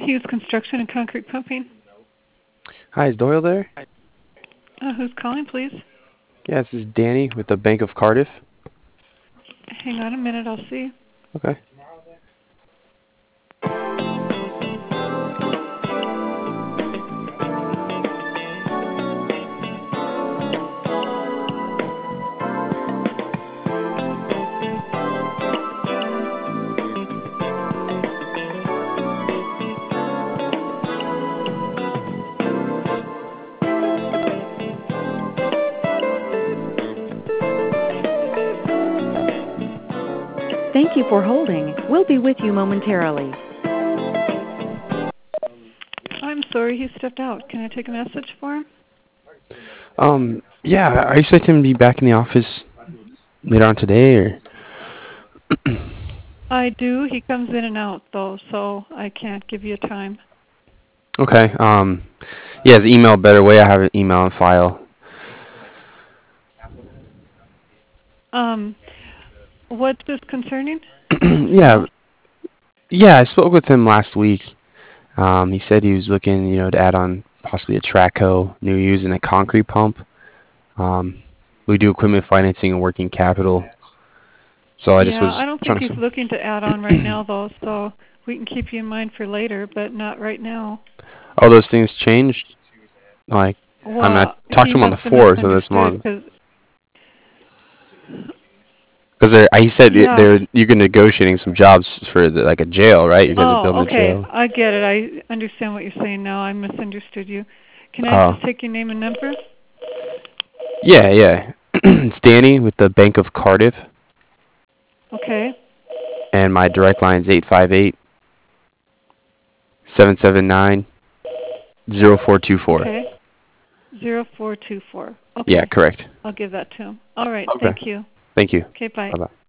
Hughes Construction and Concrete Pumping. Hi, is Doyle there? Who's calling, please? Yeah, this is Danny with the Bank of Cardiff. Hang on a minute, I'll see. Okay. Thank you for holding. We'll be with you momentarily. I'm sorry, he stepped out. Can I take a message for him? Yeah, I expect him to be back in the office later on today, or? I do. He comes in and out, though, so I can't give you a time. Okay. Yeah, is email a better way? I have an email on file. What's this concerning? Yeah. Yeah, I spoke with him last week. He said he was looking, to add on possibly a Traco, new using a concrete pump. We do equipment financing and working capital. So I just was I don't think trying he's to. looking to add on right now, though, so we can keep you in mind for later, but not right now. All those things changed. Like, I Well, talked he to him on must the have 4th of this misunderstood, month. because, Because he said yeah. you're negotiating some jobs for like a jail, right? You guys are Oh, building a okay. jail. I get it. I understand what you're saying now. I misunderstood you. Can I Oh, just take your name and number? yeah. It's Danny with the Bank of Cardiff, Okay. and my direct line is 858-779-0424. Okay. 0424. Yeah, Okay. correct. I'll give that to him. All right. Okay. Thank you. Thank you. Okay, bye. Bye-bye.